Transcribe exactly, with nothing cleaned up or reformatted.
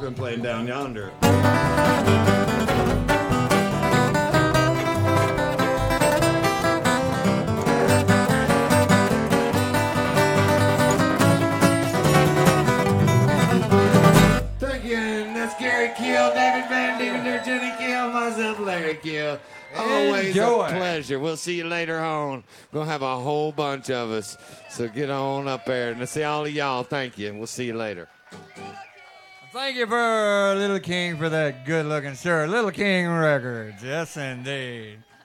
been playing down yonder. Thank you, and that's Gary Keel, David Van Deventer, Jenny Keel, myself, Larry Keel. Always Enjoy. a pleasure. We'll see you later on. We're going to have a whole bunch of us. So get on up there. And to see all of y'all, thank you. And we'll see you later. Thank you for Little King for that good-looking shirt. Little King Records. Yes, indeed.